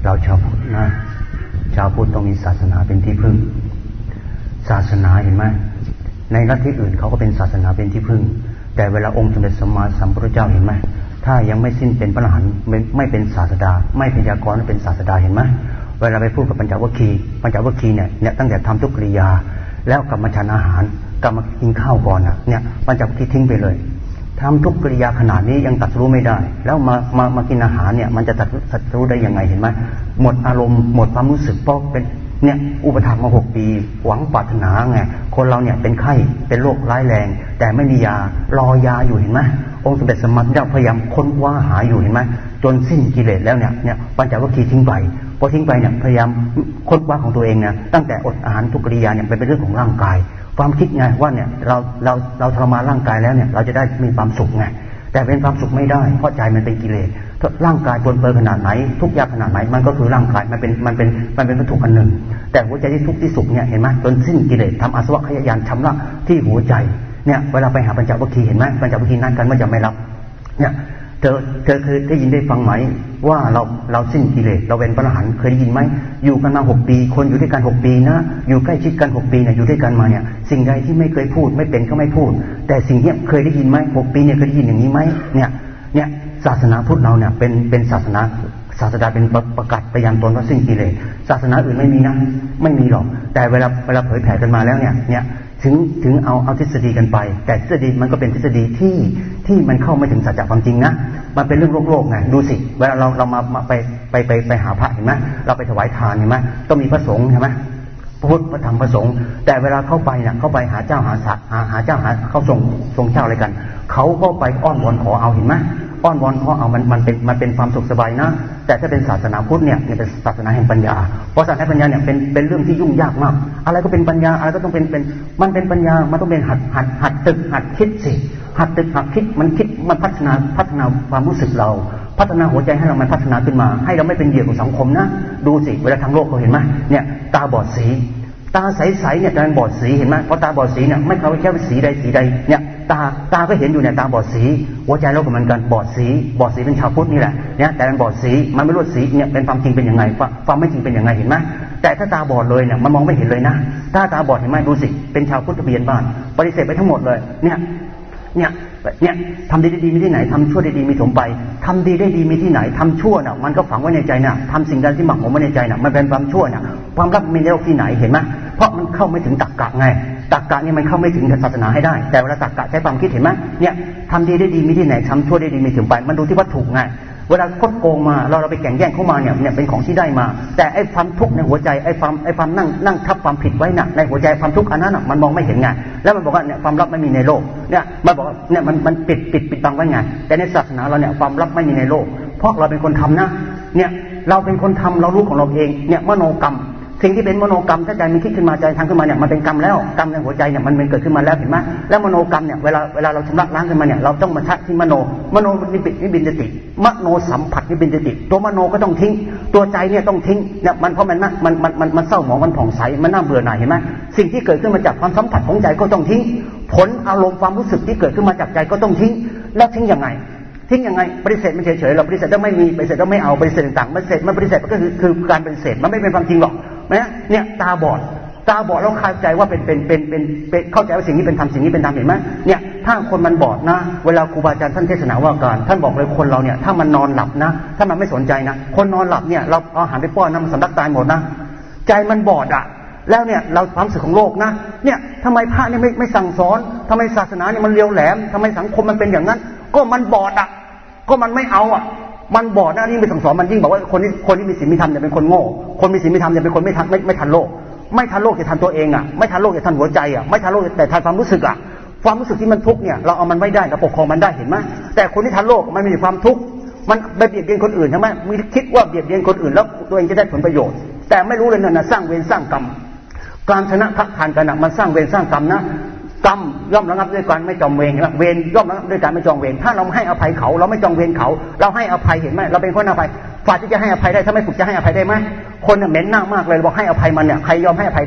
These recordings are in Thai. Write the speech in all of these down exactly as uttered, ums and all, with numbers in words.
เราชาวพุทธนะชาวพุทธต้องมีศาสนาเป็นที่พึ่งศาสนาเห็นไหมในลัทธิอื่นเขาก็เป็นศาสนาเป็นที่พึ่งแต่เวลาองค์สมเด็จสัมมาสัมพุทธเจ้าเห็นไหมถ้ายังไม่สิ้นเป็นพระอรหันต์ไม่ไม่เป็นศาสดาไม่พยากรณ์เป็นศาสดาเห็นไหมเวลาไปพูดกับปัญจวัคคีย์ปัญจวัคคีย์เนี่ยเนี่ยตั้งแต่ทำทุกกิริยาแล้วกลับมาฉันอาหารกลับมากินข้าวก่อนนะเนี่ยปัญจวัคคีย์ทิ้งไปเลยทำทุกกิริยาขนาดนี้ยังตัดรู้ไม่ได้แล้วมามามากินอาหารเนี่ยมันจะตัดตัดรู้ได้ยังไงเห็นไหมหมดอารมณ์หมดความรู้สึกเพราะเป็นเนี่ยอุปถัมภ์มาหกปีหวังปรารถนาไงคนเราเนี่ยเป็นไข้เป็นโรคร้ายแรงแต่ไม่มียารอยาอยู่เห็นไหมองค์สมเด็จสมมาสัมพุทธเจ้าพยายามค้นคว้าหาอยู่เห็นไหมจนสิ้นกิเลสแล้วเนี่ยเนี่ยปัญจวัคคีย์ทิ้งไปพอทิ้งไปเนี่ยพยายามค้นคว้าของตัวเองเนี่ยตั้งแต่อดอาหารทุกกิริยาเนี่ยเป็นเรื่องของร่างกายความคิดไงว่าเนี่ยเราเราเราทรมานร่างกายแล้วเนี่ยเราจะได้มีความสุขไงแต่เป็นความสุขไม่ได้เพราะใจมันเป็นกิเลสร่างกายปนเปื้อนขนาดไหนทุกข์ยากขนาดไหนมันก็คือร่างกายมันเป็นมันเป็นมันเป็นวัตถุอันหนึ่งแต่หัวใจที่ทุกข์ที่สุขเนี่ยเห็นไหมจนสิ้นกิเลสทำอาสวะขยายานชำระที่หัวใจเนี่ยเวลาไปหาปัญจวัคคีย์เห็นไหมปัญจวัคคีย์นัดกันว่าจะไม่รับเนี่ยเธอเธอเคยได้ยินได้ฟังไหมว่าเราเราสิ้นกิเลสเราเป็นพระอรหันต์เคยได้ยินไหมอยู่กันมาหกปีคนอยู่ด้วยกันหกปีนะอยู่ใกล้ชิดกันหกปีเนี่ยอยู่ด้วยกันมาเนี่ยสิ่งใดที่ไม่เคยพูดไม่เป็นก็ไม่พูดแต่สิ่งนี้เคยได้ยินไหมหกปีเนี่ยเคยได้ยินอย่างนี้ไหมเนี่ยเนี่ยศาสนาพุทธเราเนี่ยเป็นเป็นศาสนาศาสดาเป็นประกาศพยานตนว่าสิ้นกิเลสศาสนาอื่นไม่มีนะไม่มีหรอกแต่เวลาเวลาเผยแผ่กันมาแล้วเนี่ยเนี่ยถึงถึงเอาเอาทฤษฎีกันไปแต่ทฤษฎีมันก็เป็นทฤษฎีที่ที่มันเข้าไม่ถึงสัจจะความจริงนะมันเป็นเรื่องโลกโลกไงดูสิเวลาเราเรามามาไปไปไปไปหาพระเห็นไหมเราไปถวายทานเห็นไหมต้องมีพระสงฆ์ใช่ไหมพระพุทธพระธรรมพระสงฆ์แต่เวลาเข้าไปเนี่ยเข้าไปหาเจ้าหาสัตว์หาหาเจ้าหาเขาส่งส่งเจ้าอะไรกันเขาก็ไปอ้อนวอนขอเอาเห็นไหมอ้อนวอนขอเอามันมันเป็นมันเป็นความสุขสบายนะแต่ถ้าเป็นศาสนาพุทธเนี่ยเป็นศาสนาแห่งปัญญาเพราะศาสนาปัญญาเนี่ยเป็นเป็นเรื่องที่ยุ่งยากมากอะไรก็เป็นปัญญาอะไรก็ต้องเป็นเป็นมันเป็นปัญญามันต้องเป็นหัดหัดหัดตึกหัดคิดสิหัดตึกหัดคิดมันคิดมันพัฒนาพัฒนาความรู้สึกเราพัฒนาหัวใจให้เรามันพัฒนาขึ้นมาให้เราไม่เป็นเหยื่อของสังคมนะดูสิเวลาทางโลกเขาเห็นไหมเนี่ยตาบอดสีตาใสๆเนี่ยแต่มันบอดสีเห็นไหมเพราะตาบอดสีเนี่ยไม่เขาแค่สีใดสีใดเนี่ยตาตาก็เห็นอยู่เนี่ยตาบอดสีหัวใจเราก็เหมือนกันบอดสีบอดสีเป็นชาวพุทธนี่แหละเนี่ยแต่มันบอดสีมันไม่รู้สีเนี่ยเป็นความจริงเป็นยังไงความไม่จริงเป็นยังไงเห็นไหมแต่ถ้าตาบอดเลยเนี่ยมันมองไม่เห็นเลยนะถ้าตาบอดเห็นไหมดูสิเป็นชาวพุทธทะเบียนบ้านปฏิเสธไปทั้งหมดเลยเนี่ยเนี่ยเนี่ยทำดีได้ดีมีที่ไหนทำชั่วได้ดีมีถมไปทำดีได้ดีมีที่ไหนทำชั่วน่ะมันก็ฝังไว้ในใจน่ะทำสิ่งใดที่หมักหมมไว้ในใจน่ะมันเป็นความชั่วน่ะความรับมีในโลกที่ไหนเห็นไหมเพราะมันเข้าไม่ถึงตรรกะไงตรรกะนี่มันเข้าไม่ถึงศาสนาให้ได้แต่เวลาตรรกะใช้ความคิดเห็นไหมเนี่ยทำดีได้ดีมีที่ไหนทำชั่วได้ดีมีถึงไปมันดูที่วัตถุไงเวลาคดโกงมาเราเราไปแข่งแย่งเข้ามาเนี่ยเนี่ยเป็นของที่ได้มาแต่ไอ้ความทุกข์ในหัวใจไอ้ความไอ้ความนั่งนั่งทับความผิดไว้น่ะในหัวใจความทุกข์อันนั้นน่ะมันมองไม่เห็นไงแล้วมันบอกว่าเนี่ยความลับไม่มีในโลกเนี่ยมันบอกเนี่ยมันมันปิดปิดปิดบังไว้ไงแต่ในศาสนาเราเนี่ยความลับไม่มีในโลกเพราะเราเป็นคนทำนะเนี่ยเราเป็นคนทำเรารู้ของเราเองเนี่ยมโนกรรมสิ่งที่เป็นมโนกรรมถ้าใจมันคิดขึ้นมาใจทางขึ้นมาเนี่ยมันเป็นกรรมแล้วกรรมในหัวใจเนี่ยมันมันเกิดขึ้นมาแล้วเห็นไหมแล้วมโนกรรมเนี่ยเวลาเวลาเราชำระล้างขึ้นมาเนี่ยเราต้องมาทักที่มโนมโนนิบินิบินติมโนสัมผัสนิบินติตัวมโนก็ต้องทิ้งตัวใจเนี่ยต้องทิ้งเนี่ยมันเพราะมันน่ะมันมันมันมันเศร้าหมองมันผ่องใสมันน่าเบื่อหน่ายเห็นไหมสิ่งที่เกิดขึ้นมาจากความสัมผัสของใจก็ต้องทิ้งผลอารมณ์ความรู้สึกที่เกิดขึ้นมาจากใจก็ต้องทิ้งแล้วทิ้งยังไงทิ้งยังไงปฏิเสธมันเฉยๆเราปฏิเสธได้ไม่มีปฏิเสธได้ไม่เอาปฏิเสธต่างๆปฏิเสธมันปฏิเสธก็คือคือการปฏิเสธมันไม่เป็นความจริงหรอกนะเนี่ยตาบอดตาบอดแล้วเข้าใจว่าเป็นเป็นเป็นเป็นเข้าใจว่าสิ่งนี้เป็นธรรมสิ่งนี้เป็นธรรมเห็นไหมเนี่ยถ้าคนมันบอดนะเวลาครูบาอาจารย์ท่านเทศนาว่าการท่านบอกเลยคนเราเนี่ยถ้ามันนอนหลับนะถ้ามันไม่สนใจนะคนนอนหลับเนี่ยเราเอาอาหารไปป้อนนะมันสำลักตายหมดนะใจมันบอดอ่ะแล้วเนี่ยเราความสึกของโลกนะเนี่ยทำไมพระเนี่ยไม่ไม่สั่งสอนทำไมศาสนาเนี่ยมันเลียวแหลมทำไมสังคมมันเป็นอย่างนั้นก็มันบอดอ่ะก็มันไม่เอาอ่ะมันบอดนะนี่ไปสั่งสอนมันยิ่งบอกว่าคนที่คนที่มีศีลมีธรรมเนี่ยเป็นคนโง่คนมีศีลมีธรรมเนี่ยเป็นคนไม่ทันไม่ไม่ทันโลกไม่ทันโลกจะทันตัวเองอ่ะไม่ทันโลกจะทันหัวใจอ่ะไม่ทันโลกแต่ทันความรู้สึกอ่ะความรู้สึกที่มันทุกข์เนี่ยเราเอามันไว้ได้เราปกครองมันได้เห็นไหมแต่คนที่ทันโลกมันมีความทุกข์มันไปเบียดเบียนคนอื่นใช่ไหมมีคิดว่าเบียดเบียนคนอื่นแล้วตัวเองจะได้ผลประโยชน์แต่ไม่รู้เลยนั่นนะสร้างเวรสร้างกรรมการชนะทักทานกันนะมันสร้างเวรสร้างกรรมนะกรรมย่อมระงับด้วยการไม่จองเวรเวรย่อมระงับด้วยการไม่จองเวรถ้าเราให้อภัยเขาเราไม่จองเวรเขาเราให้อภัยเห็นไหมเราเป็นคนอภัยฝ่ายที่จะให้อภัยได้ถ้าไม่ฝึกจะให้อภัยได้ไหมคนเนี่ยเหม็นหน้ามากเลยบอกให้อภัยมันเนี่ยใครยอมให้อภัยได้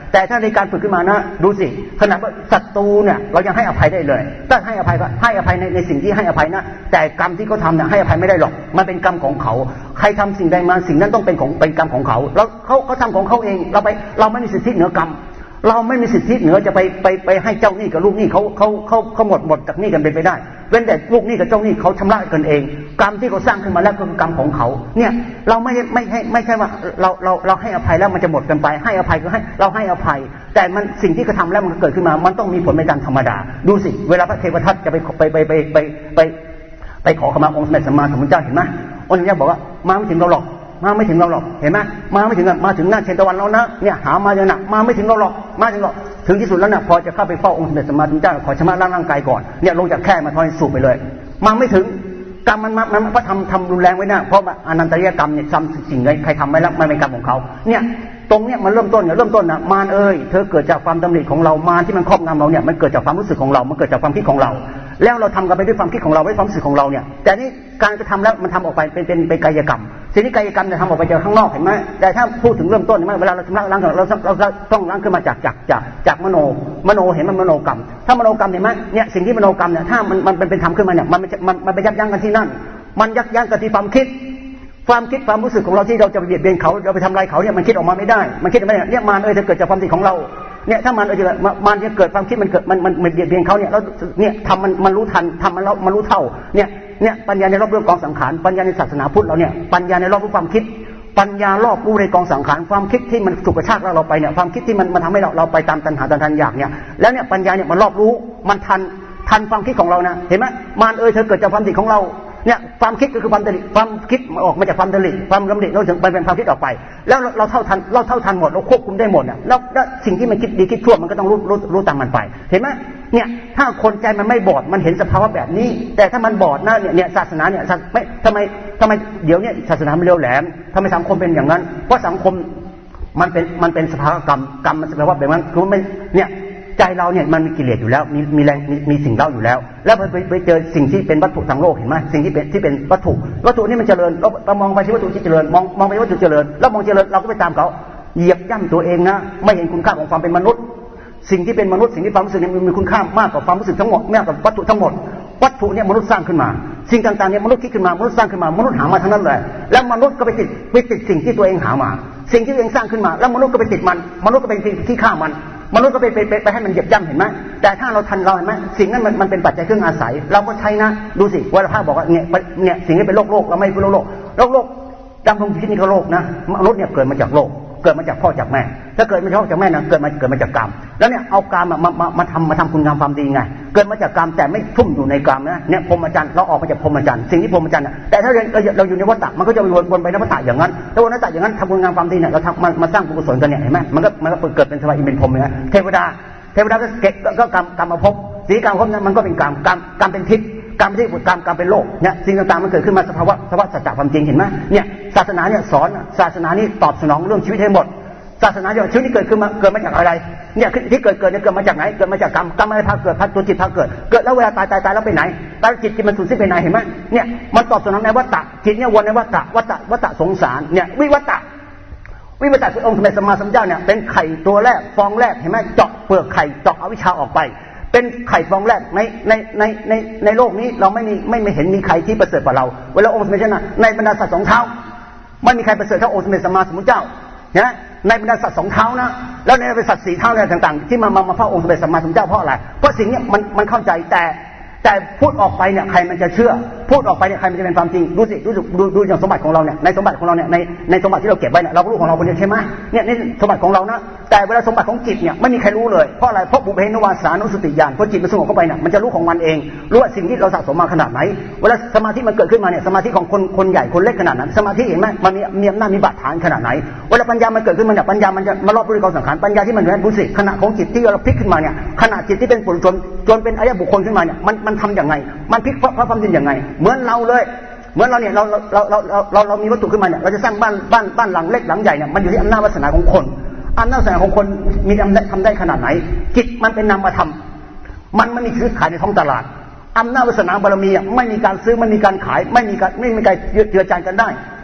แต่ถ้าในการฝึกขึ้นมานะดูสิขนาดว่าศัตรูเนี่ยเรายังให้อภัยได้เลยถ้าให้อภัยก็ให้อภัยในในสิ่งที่ให้อภัยนะแต่กรรมที่เขาทำเนี่ยให้อภัยไม่ได้หรอกมันเป็นกรรมของเขาใครทำสิ่งใดมาสิ่งนั้นต้องเป็นของเป็นกรรมของเขาแล้วเขาเขาทำของเขาเองเราไปเราไม่มีสิทธิเหนือกรรมเราไม่มีสิทธิเหนือจะไปไปไปให้เจ้าหนี้กับลูกหนี้เขาเขาเขาเขาหมดหมดจากหนี้กันเป็นไปได้เว้นแต่ลูกหนี้กับเจ้าหนี้เขาชำระกันเองกรรมที่เขาสร้างขึ้นมาแล้วคือกรรมของเขาเนี่ยเราไม่ไม่ให้ไม่ใช่ว่าเราเราเราให้อภัยแล้วมันจะหมดกันไปให้อภัยก็ให้เราให้อภัยแต่มันสิ่งที่เขาทำแล้วมันเกิดขึ้นมามันต้องมีผลในการธรรมดาดูสิเวลาพระเทวทัตจะไปไปไปไปไปไปไปขอขมาองค์สมเด็จสัมมาสัมพุทธเจ้าเห็นไหมองค์นี้บอกว่ามาไม่ถึงเราหรอกมาไม่ถึงเราหรอกเห็นไหมมาไม่ถึงมาถึงหน้าเชตวันแล้วนะเนี่ยหามาอย่างหนักมาไม่ถึงเราหรอกมาถึงเราถึงที่สุดแล้วเนี่ยพอจะเข้าไปเฝ้าองค์สมเด็จสัมมาสัมพุทธเจ้าขอชำระล้างร่างกายก่อนเนี่ยลงจากแค่มาทอยสูบไปเลยมาไม่ถึงกรรมมันมันมันก็ทำทำรุนแรงไว้นะเพราะอนันตริยกรรมเนี่ยทำสิ่งใดใครทำไว้แล้วมันเป็นกรรมของเขาเนี่ยตรงเนี้ยมันเริ่มต้นเนี่ยเริ่มต้นนะมารเอ้ยเธอเกิดจากความดำริของเรามารที่มันครอบงำเราเนี่ยมันเกิดจากความรู้สึกของเรามันเกิดจากความคิดของเราแล้วเราทำกันไปด้วยความคิดของเราด้วยความรู้สึกของเราเนี่ยแต่นี่การกระทำแล้วมันทำออกไปเป็นเป็นเป็นกายกรรมสิ่งที่กายกรรมเนี่ยทำออกไปจากข้างนอกเห็นไหมแต่ถ้าพูดถึงเริ่มต้นเห็นไหมเวลาเราชำระล้างเราเราเราต้องล้างขึ้นมาจากจากจากจากมโนมโนเห็นมันมโนกรรมถ้ามโนกรรมเห็นไหมเนี่ยสิ่งที่มโนกรรมเนี่ยถ้ามันมันเป็นธรรมขึ้นมาเนี่ยมันมันมันไปยับยั้งกันที่นั่นมันยับยั้งกันที่ความคิดความคิดความรู้สึกของเราที่เราจะเบียดเบียนเขาเราไปทำลายเขาเนี่ยมันคิดออกมาไม่ได้มันคิดไม่ได้เนี่ยมารเอ้ยจะเกิดจากความคิดของเราเนี่ยถ้ามันเอ้ยจะมันจะเกิดความคิดมันเกิดมันมันเบียดเบียนเขาเนี่ยแล้วเนี่ยทำมันมันรู้ทันทำมันเรามันรู้เท่าเนี่ยเนี่ยปัญญาในรอบเรื่องกองสังขารปัญญาในศาสนาพุทธเราเนี่ยปัญญาในรอบรู้ความคิดปัญญารอบรู้ในกองสังขารความคิดที่มันฉุกกระชากเราไปเนี่ยความคิดที่มันมันทำให้เราเราไปตามตัณหาตัณหาอยากเนี่ยแล้วเนี่ยปัญญาเนี่ยมันรอบรู้มันทันทันความคิดของเรานะเห็นไหมมารเอ้ยเธอเกิดจากความคิดของเราเนี่ยความคิดก็คือความดำริความคิดออกมาจากความดำริความดำริเราถึงไปเป็นความคิดออกไปแล้วเราเท่าทันเราเท่าทันหมดเราควบคุมได้หมดเนี่ยแล้วสิ่งที่มันคิดดีคิดชั่วมันก็ต้องรู้รู้รู้ตามมันไปเห็นไหมเนี่ยถ้าคนใจมันไม่บอดมันเห็นสภาวะแบบนี้แต่ถ้ามันบอดนะเนี่ยศาสนาเนี่ยไม่ทำไมทำไมเดี๋ยวเนี่ยศาสนามันเร็วแหลมทำไมสังคมเป็นอย่างนั้นเพราะสังคมมันเป็นมันเป็นสภาวะกรรมกรรมมันสภาวะแบบนั้นคือไม่เนี่ยใจเราเนี่ยมันมีกิเลสอยู่แล้วมีมีแรงมีมีสิ่งเล่าอยู่แล้วแล้วไปไปเจอสิ่งที่เป็นวัตถุทางโลกเห็นไหมสิ่งที่เป็นที่เป็นวัตถุวัตถุนี่มันเจริญเราเรามองไปที่วัตถุที่เจริญมองมองไปวัตถุเจริญแล้วมองเจริญเราก็ไปตามเขาเหยียบย่ำตัวเองนะไม่เห็นคุณค่าของความเป็นมนุษย์สิ่งที่เป็นมนุษย์สิ่งที่ความรู้สึกเนี่ยมันมีคุณค่ามากกว่าความรู้สึกทั้งหมดมากกว่าวัตถุทั้งหมดวัตถุเนี่ยมนุษย์สร้างขึ้นมาสิ่งต่างๆเนี่ยมนุษย์คิดขึ้นมามนุษย์สร้างขึ้นมามนุษย์หามาทั้งนั้นเลยแล้วมนุษย์ก็ไปติดไปติดสิ่งที่ตัวเองหามาสิ่งที่ตัวเองสร้างขึ้นมาแล้วมนุษย์ก็ไปติดมันมนุษย์ก็เป็นที่ฆ่ามันมนุษย์ก็ไปไปไปให้มันเหยียบย่ำเห็นไหมแต่ถ้าเราทันเราเห็นไหมสิ่งนั้นมันมันเป็นปัจจัยเครื่องอาศัยเราก็ใช้นะดูสิวัฏภาพบอกว่าเนี่ยเนี่ยสิ่งนี้เป็นโลกโลกเราไม่เป็นโลกโลกโลกโลกดำรงชีวิตนี่ก็โลกนะมนุษย์เนี่ยเกิดมาจากโลกเกิดมาจากพ่อจากแม่ถ้าเกิดมาจากพ่อจากแม่นะเกิดมาเกิดมาจากกรรมแล้วเนี่ยเอากรรมมามามาทำมาทำคุณงามความดีไงเกิดมาจากกรรมแต่ไม่ทุ่มอยู่ในกรรมนะเนี่ยพรหมจรรย์เราออกมาจากพรหมจรรย์สิ่งที่พรหมจรรย์แต่ถ้าเราเราอยู่ในวัฏฏะมันก็จะวนวนไปในวัฏฏะอย่างนั้นถ้าวนวัฏฏะอย่างนั้นทำคุณงามความดีเนี่ยเราทำมามาสร้างกุศลกันเนี่ยเห็นไหมมันก็มันก็เกิดเป็นสวายอินเป็นพรหมเลยเทวดาเทวดาก็เก็บก็กรรมกรรมมาพบสีกรรมพบนั้นมันก็เป็นกรรมกรรมกรรมเป็นทิศกรรมที่กรรมกรรมเป็นโลกเนี่ยสิ่งต่างๆมันเกิดขึ้นมาสภาวะสภาวะสัจจะความจริงเห็นไหมเนี่ยศาสนาเนี่ยสอนศาสนานี้ตอบสนองเรื่องชีวิตให้หมดศาสนาเดียวชีวิตที่เกิดขึ้นมาเกิดมาจากอะไรเนี่ยที่เกิดเกิดเนี่ยเกิดมาจากไหนเกิดมาจากกรรมกรรมอะไรพาเกิดพาตัวจิตพาเกิดเกิดแล้วเวลาตายตายตายแล้วไปไหนตายจิตจิตมันสูญสิ้นไปไหนเห็นไหมเนี่ยมันตอบสนองในวัฏฏะจิตเนี่ยวนในวัฏฏะวัฏฏะวัฏฏะสงสารเนี่ยวิวัฏฏะวิวัฏฏะคือองค์สมเด็จสัมมาสัมพุทธเจ้าเนี่ยเป็นไข่ตัวแรกฟองแรกเห็นไหมเจาะเปลือกไข่เจาะอวิชชาออกไปเป็นไข่ฟองแรกในในในในในโลกนี้เราไม่มีไม่ไม่เห็นมีใครที่ประเสริฐกว่าเราเวลาองค์สมเด็จนะในบรรดาสัตว์สองเท้าไม่มีใครประเสริฐเท่าองค์สมเด็จสัมมาสัมพุทธเจ้านะในบรรดาสัตว์สองเท้านะแล้วในบรรดาสัตว์สี่เท้าอะไรต่างๆที่มามามาเฝ้าองค์สมเด็จสัมมาสัมพุทธเจ้าเพราะอะไรเพราะสิ่งนี้มันมันเข้าใจแต่แต่พูดออกไปเนี่ยใครมันจะเชื่อพูดออกไปเนี่ยใครมันจะเป็นความจริงดูสิดูดูดูอย่างสมบัติของเราเนี่ยในสมบัติของเราเนี่ยในในสมบัติที่เราเก็บไว้เนี่ยเรารู้ของเราคนเดียวใช่ไหมเนี่ยนี่สมบัติของเรานะแต่เวลาสมบัติของจิตเนี่ยไม่มีใครรู้เลยเพราะอะไรเพราะบุพเพนวาสานุสติญาณเพราะจิตมันสงบเข้าไปเนี่ยมันจะรู้ของมันเองรู้ว่าสิ่งที่เราสะสมมาขนาดไหนเวลาสมาธิมันเกิดขึ้นมาเนี่ยสมาธิของคนคนใหญ่คนเล็กขนาดนั้นสมาธิเห็นไหมมันมีมีอำนาจมีบาดฐานขนาดไหนเวลาปัญญามันเกิดขึ้นมาเนี่ยปัญญามันจะมารอบรู้กองสังขารปัญญาที่มันรู้สึกขณะของจิตที่เราพลิกขึ้นมาเนี่ยขณะจิตที่เป็นปุถุชนจนเป็นอริยบุคคลขึ้นมาเนี่ยมันมันทำอย่างไงมันพลิกพระความจริงอย่างไงเหมือนเราเลยเหมือนเราเนี่ยเราเราเราเราเราเรามีวัตถุขึ้นมาเนี่ยเราจะสร้างบ้านบ้านบ้านหลังเล็กหลังใหญ่เนี่ยมันอยู่ที่อำนาจวาสนาของคนอำนาจวาสนาของคนมีทำได้ทำได้ขนาดไหนจิตมันเป็นนามธรรมมันไม่มีซื้อขายในท้องตลาดอำนาจวาสนาบารมีไม่มีการซื้อไม่มีการขายไม่มีการไม่มีการเจือจานกันได้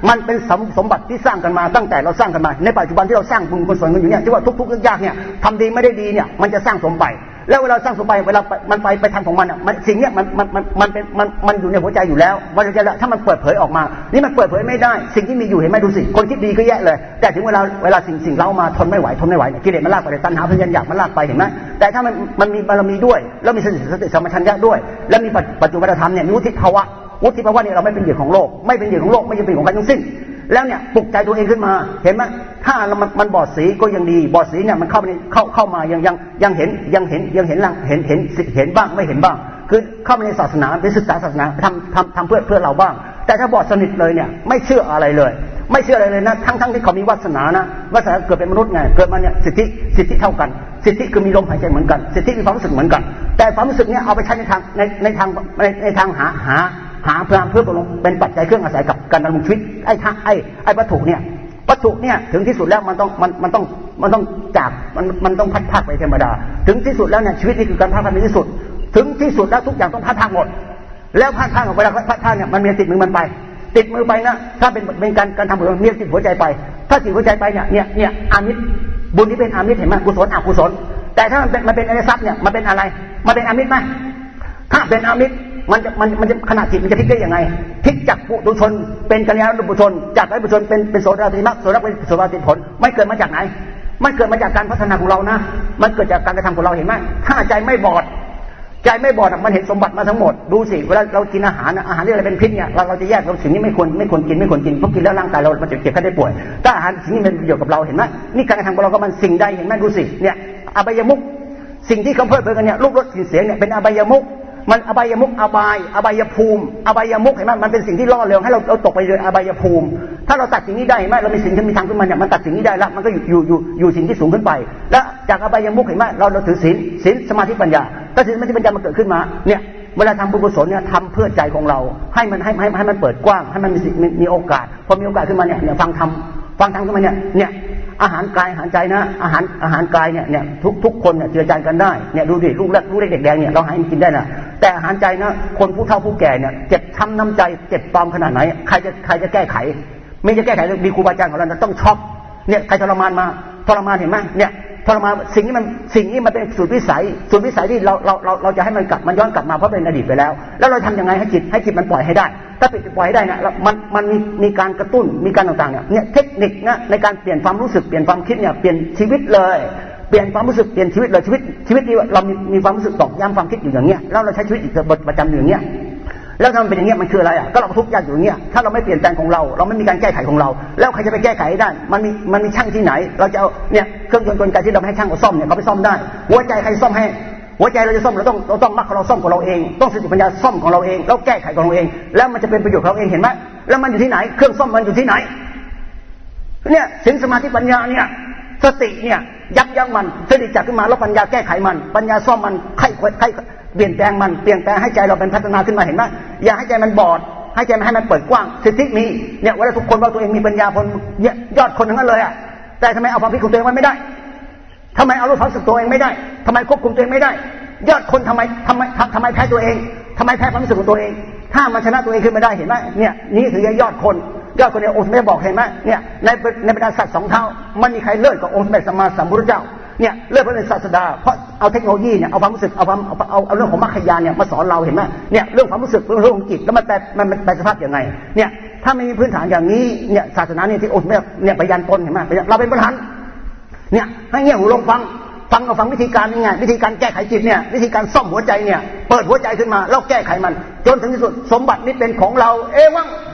มันเป็นสมบัติที่สร้างกันมาตั้งแต่เราสร้างกันมาในปัจจุบันที่เราสร้างบุญกุศลกันอยู่เนี่ยที่ว่าทุกๆยากๆเนี่ยทำดีไม่ได้ดีเนี่ยมันจะสร้างสมไปแล้วเวลาสร้างสมไปเวลามันไปไปทำของมันอ่ะมันสิ่งเนี้ยมันมันมันมันเป็นมันมันอยู่ในหัวใจอยู่แล้วมันจะถ้ามันเปิดเผยออกมานี่มันเปิดเผยไม่ได้สิ่งที่มีอยู่เห็นไหมดูสิคนคิดดีก็แย่เลยแต่ถึงเวลาเวลาสิ่งสิ่งเล่ามาทนไม่ไหวทนไม่ไหวเนี่ยกิเลสมันลากไปเลยตัณหาพยานอยากมันลากไปเห็นไหมแต่ถ้ามันมันมีบารมีด้วยแล้วมีสติสติสัมปชัญญะด้วยแล้วมีปัจจุบันธรรมเนี่ยมีวุฒิภาวะวุฒิภาวะเนี่ยเราไม่เป็นเหยื่อของโลกไม่เป็นเหยื่อของโลกไม่เป็นของใครทั้งสิ้นแล้วเนี่ยปลุกใจตัวเองขึ้นมาเห็นไหมถ้ามันมันบอดสีก็ยังดีบอดสีเนี่ยมันเข้าไปเข้าเข้ามายังยังยังเห็นยังเห็นยังเห็นเห็นเห็นเห็นบ้างไม่เห็นบ้างคือเข้ามาในศาสนาไปศึกษาศาสนาทำทำทำเพื่อเพื่อเราบ้างแต่ถ้าบอดสนิทเลยเนี่ยไม่เชื่ออะไรเลยไม่เชื่ออะไรเลยนะทั้งทั้งที่เขามีวาสนานะวาสนาเกิดเป็นมนุษย์ไงเกิดมาเนี่ยสิทธิสิทธิเท่ากันสิทธิคือมีลมหายใจเหมือนกันสิทธิมีความรู้สึกเหมือนกันแต่ความรู้สึกเนี่ยเอาไปใช้ในทางในในทางในในทางหาหาหาเพื่อเพื่อเป็นปัจจัยเครื่องอาศัยกับการดำรงชีวิตไอ้ท่าไอ้ไอ้วัตถุเนี่ยวัตถุเนี่ยถึงที่สุดแล้วมันต้องมันมันต้องมันต้องจากมันมันต้องพัดพากไปธรรมดาถึงที่สุดแล้วเนี่ยชีวิตนี่คือการพัดพากในที่สุดถึงที่สุดแล้วทุกอย่างต้องพัดพากหมดแล้วพัดพากออกไปแล้วพัดพากเนี่ยมันมีติดมือมันไปติดมือไปนะถ้าเป็นเป็นการการทำบุญมีติดหัวใจไปถ้าติดหัวใจไปเนี่ยเนี่ยเนี่ยอามิตรบุญที่เป็นอามิตรเห็นไหมกุศลอกุศลแต่ถ้ามันเป็นมันเป็นอริยทรัพย์เนี่ยมันเป็นอะไรมันเป็นอามิตรไหมถ้าเป็นอามิตรมันจะมันมันจะขนาดจิตมันจะพลิกได้ยังไงพลิกจากปุถุชนเป็นกัลยาณบุคคลจากปุถุชนเป็นเป็นโสดาติมรรคโสดาเป็นโสดาติผลไม่เกิดมาจากไหนมันเกิดมาจากการพัฒนาของเรานะมันเกิดจากการกระทำของเราเห็นไหมถ้าใจไม่บอดใจไม่บอดมันเห็นสมบัติมาทั้งหมดดูสิเวลาเรากินอาหารอาหารที่อะไรเป็นพิษเนี่ยเราเราจะแยกเราสิ่งนี้ไม่ควรไม่ควรกินไม่ควรกินเพราะกินแล้วร่างกายเรามันจะเจ็บไข้ได้ป่วยถ้าอาหารสิ่งนี้เป็นประโยชน์กับเราเห็นไหมนี่การกระทำของเราก็มันสิ่งใดเห็นไหมดูสิเนี่ยอบายมุขสิ่งที่เขาเพิ่มเติมกันเนี่ยรูปรสกลิ่นเสียงเนี่ยเป็นอบายมุขมันอบายมุขอบายอบายภูมิอบายมุขเห็นไหมมันเป็นสิ่งที่ล่อเริงให้เราเราตกไปในอบายภูมิถ้าเราตัดสิ่งนี้ได้เห็นไหมเรามีสิ่งที่มีทางขึ้นมาเนี่ยมันตัดสิ่งนี้ได้แล้วมันก็อยู่อยู่อยู่สิ่งที่สูงขึ้นไปแล้วจากอบายมุขเห็นไหมเราเราถือศีลศีลสมาธิปัญญาถ้าศีลสมาธิปัญญามันเกิดขึ้นมาเนี่ยเวลาทำบุญกุศลเนี่ยทำเพื่อใจของเราให้มันให้ให้ให้มันเปิดกว้างให้มันมีมีมีโอกาสพอมีโอกาสขึ้นมาเนี่ยเนี่ยฟังธรรมฟังธรรมขึ้นมาเนี่ยเนี่ยอาหารกายอาหารใจนะอาหารอาหารกายเนี่ยเนี่ยทุกทุกคนเนี่ยเจือจานกันได้เนี่ยดูดิลูกเล็กลูกเล็กเด็กแดงเนี่ยเราให้กินได้นะแต่อาหารใจนะคนผู้เฒ่าผู้แก่เนี่ยเจ็บช้ำน้ำใจเจ็บปามขนาดไหนใครจะใครจะแก้ไขไม่จะแก้ไขมีครูบาอาจารย์ของเราต้องช็อกเนี่ยใครทรมานมาทรมานเห็นไหมเนี่ยทรมานสิ่งนี้มันสิ่งนี้มันเป็นสูตรวิสัยสูตรวิสัยที่เราเราเราเราจะให้มันกลับมันย้อนกลับมาเพราะเป็นอดีตไปแล้วแล้วเราทำยังไงให้จิตให้จิตมันปล่อยให้ได้ถ้าปิดปล่อยให้ได้นะมันมันมีมีการกระตุ้นมีการต่างๆเนี่ยเนี่ยเทคนิคนะในการเปลี่ยนความรู้สึกเปลี่ยนความคิดเนี่ยเปลี่ยนชีวิตเลยเปลี่ยนความรู้สึกเปลี่ยนชีวิตเลยชีวิตชีวิตนี้เรามีมีความรู้สึกตอกย้ำความคิดอยู่อย่างเงี้ยแล้วเราใช้ชีวิตอีกประจำอยู่อย่างเงี้ยแล้วถ้ามันเป็นอย่างเงี้ยมันคืออะไรอ่ะก็เราทุกข์ยากอยู่อย่างเงี้ยถ้าเราไม่เปลี่ยนแปลงของเราเราไม่มีการแก้ไขของเราแล้วใครจะไปแก้ไขได้มันมีมันมีช่างที่ไหนเราจะเอาเนี่ยเครื่องยนต์กลไกที่เราให้ช่างเขาซ่อมเนี่ยเขาไปซ่อมได้หัวใจใครซ่อมให้หัวใจเราจะซ่อมเราต้องเราต้องมักเราซ่อมของเราเองต้องสติปัญญาซ่อมของเราเองแล้วแก้ไขของเราเองแล้วมันจะเป็นประโยชน์ของเราเองเห็นไหมแล้วมันอยู่ที่ไหนเครื่องซ่อมมันอยู่ที่ไหนเนี่ยศีลสมาธิปัญญาเนี่ยสติเนี่ยยับยั้งมันสติจับขึ้นมาแล้วปัญญาแก้ไขมันปัญญาซ่อมมันไข้ไข้เปลี่ยนแปลงมันเปลี่ยนแปลงให้ใจเราเป็นพัฒนาขึ้นมาเห็นไหมอย่าให้ใจมันบอดให้ใจมันให้มันเปิดกว้างสิทธิมีเนี่ยเวลาทุกคนว่าตัวเองมีปัญญาคนเนี่ยยอดคนทั้งนั้นเลยอ่ะแต่ทำไมเอาความคิดของตัวเองมันไม่ได้ทำไมเอารู้ความรู้สึกตัวเองไม่ได้ทำไมควบคุมตัวเองไม่ได้ยอดคนทำไมทำไมทำไมแพ้ตัวเองทำไมแพ้ความรู้สึกของตัวเองถ้ามันชนะตัวเองขึ้นมาได้เห็นไหมเนี่ยนี่คือยอดคนยอดคนเนี่ยองค์สมเด็จบอกเห็นไหมเนี่ยในในบรรดาสัตว์สองเท้ามันมีใครเลิศกว่าองค์สมเด็จสัมมาสัมพุทธเจ้าเนี่ยเลิศเพราะเป็นศาสดาเพราะเอาเทคโนโลยีเนี่ยเอาความรู้สึกเอาความเอาเอาเอาเรื่องของมรรคญาณเนี่ยมาสอนเราเห็นไหมเนี่ยเรื่องความรู้สึกเรื่องของจิตแล้วมันแปลมันแปลสภาพยังไงเนี่ยถ้าไม่มีพื้นฐานอย่างนี้เนี่ยศาสนาเนี่ยที่องค์สมเด็จเนี่ยไปยันตนเห็นไหมเราเป็นประธานเนี่ยให้เงี้ยหูลงฟังฟังก็ฟังวิธีการยังไงวิธีการแก้ไขจิตเนี่ยวิธีการซ่อมหัวใจเนี่ยเปิดหัวใจขึ้นมาแล้วแก้ไขมันจนถึงที่สุดสมบัตินี้เป็นของเราเอวัง